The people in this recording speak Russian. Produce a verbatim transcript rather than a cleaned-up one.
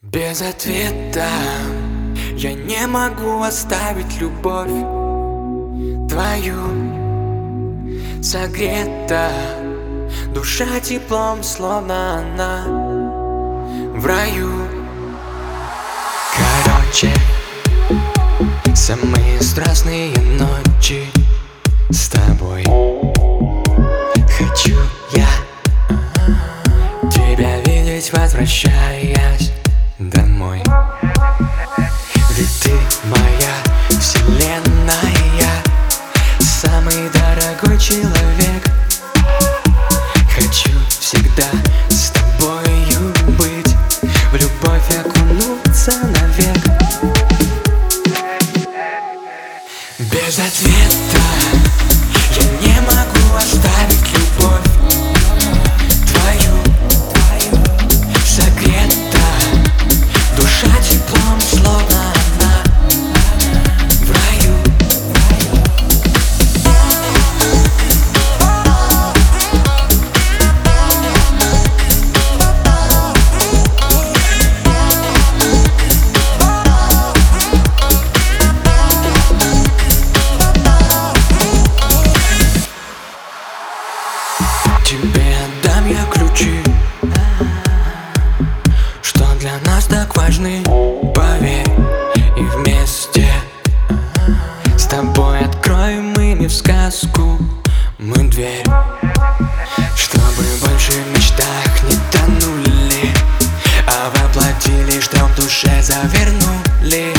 Без ответа я не могу оставить любовь твою. Согрета душа теплом, словно она в раю. Короче, самые страстные ночи с тобой. Хочу я тебя видеть, возвращаясь домой. Ведь ты моя вселенная, самый дорогой человек. Хочу всегда с тобою быть, в любовь окунуться навек. Без ответа я не могу оставить любовь твою. Согрета душа теплом, словно она в раю. Тебе отдам я ключи, что для нас так важны, поверь. И вместе с тобой откроем мы не в сказку, мы дверь. Чтобы больше в мечтах не тонули, а воплотили, что в душе завернули.